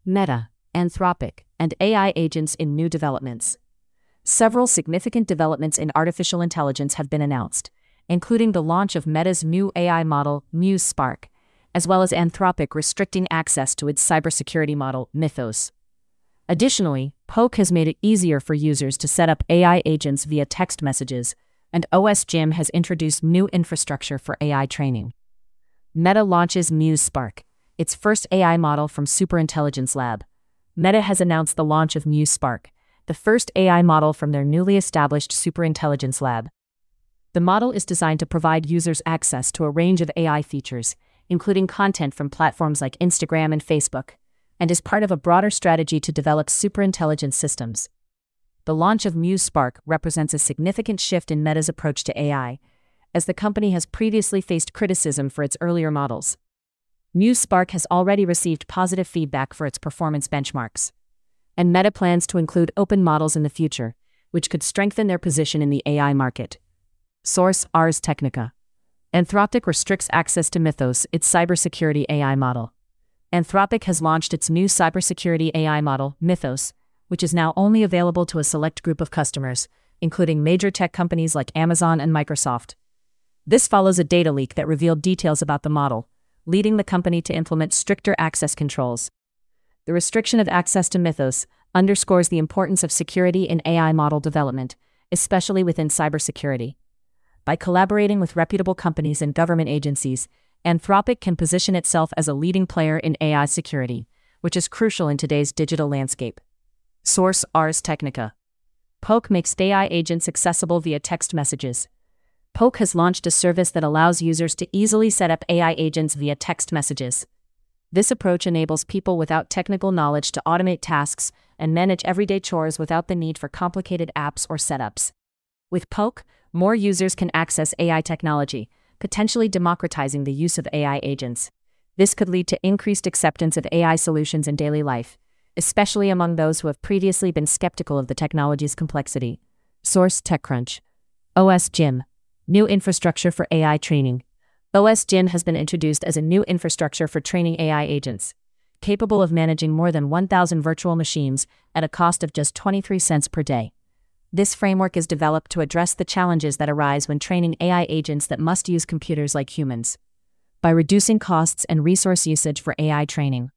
Meta, Anthropic, and AI agents in new developments. Several significant developments in artificial intelligence have been announced, including the launch of Meta's new AI model, Muse Spark, as well as Anthropic restricting access to its cybersecurity model, Mythos. Additionally, Poke has made it easier for users to set up AI agents via text messages, and OSGym has introduced new infrastructure for AI training. Meta launches Muse Spark, its first AI model from Superintelligence Lab. Meta has announced the launch of Muse Spark, the first AI model from their newly established Superintelligence Lab. The model is designed to provide users access to a range of AI features, including content from platforms like Instagram and Facebook, and is part of a broader strategy to develop superintelligence systems. The launch of Muse Spark represents a significant shift in Meta's approach to AI, as the company has previously faced criticism for its earlier models. Muse Spark has already received positive feedback for its performance benchmarks, and Meta plans to include open models in the future, which could strengthen their position in the AI market. Source: Ars Technica. Anthropic restricts access to Mythos, its cybersecurity AI model. Anthropic has launched its new cybersecurity AI model, Mythos, which is now only available to a select group of customers, including major tech companies like Amazon and Microsoft. This follows a data leak that revealed details about the model, leading the company to implement stricter access controls. The restriction of access to Mythos underscores the importance of security in AI model development, especially within cybersecurity. By collaborating with reputable companies and government agencies, Anthropic can position itself as a leading player in AI security, which is crucial in today's digital landscape. Source: Ars Technica. Poke makes AI agents accessible via text messages. Poke has launched a service that allows users to easily set up AI agents via text messages. This approach enables people without technical knowledge to automate tasks and manage everyday chores without the need for complicated apps or setups. With Poke, more users can access AI technology, potentially democratizing the use of AI agents. This could lead to increased acceptance of AI solutions in daily life, especially among those who have previously been skeptical of the technology's complexity. Source: TechCrunch. OSGym. New infrastructure for AI training. OSGym has been introduced as a new infrastructure for training AI agents, capable of managing more than 1,000 virtual machines at a cost of just 23 cents per day. This framework is developed to address the challenges that arise when training AI agents that must use computers like humans, by reducing costs and resource usage for AI training.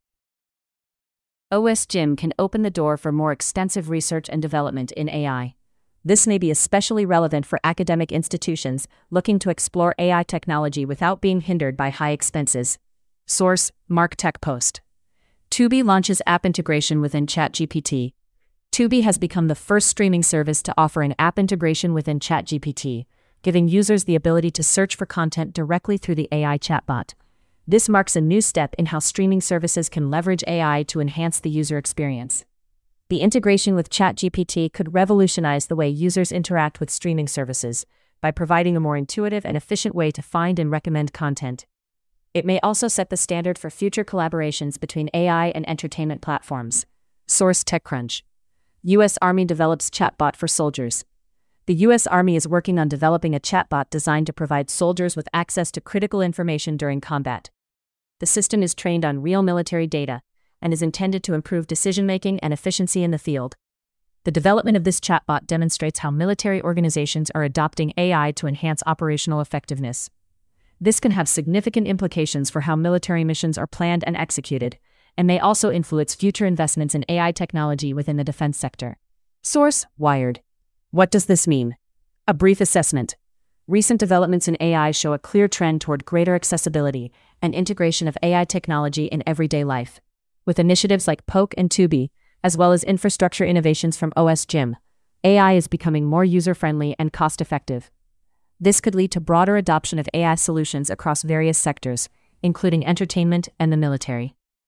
OSGym can open the door for more extensive research and development in AI. This may be especially relevant for academic institutions looking to explore AI technology without being hindered by high expenses. Source: MarkTech Post. Tubi launches app integration within ChatGPT. Tubi has become the first streaming service to offer an app integration within ChatGPT, giving users the ability to search for content directly through the AI chatbot. This marks a new step in how streaming services can leverage AI to enhance the user experience. The integration with ChatGPT could revolutionize the way users interact with streaming services by providing a more intuitive and efficient way to find and recommend content. It may also set the standard for future collaborations between AI and entertainment platforms. Source: TechCrunch. U.S. Army develops chatbot for soldiers. The U.S. Army is working on developing a chatbot designed to provide soldiers with access to critical information during combat. The system is trained on real military data and is intended to improve decision-making and efficiency in the field. The development of this chatbot demonstrates how military organizations are adopting AI to enhance operational effectiveness. This can have significant implications for how military missions are planned and executed, and may also influence future investments in AI technology within the defense sector. Source: Wired. What does this mean? A brief assessment. Recent developments in AI show a clear trend toward greater accessibility and integration of AI technology in everyday life. With initiatives like Poke and Tubi, as well as infrastructure innovations from OSGym, AI is becoming more user-friendly and cost-effective. This could lead to broader adoption of AI solutions across various sectors, including entertainment and the military.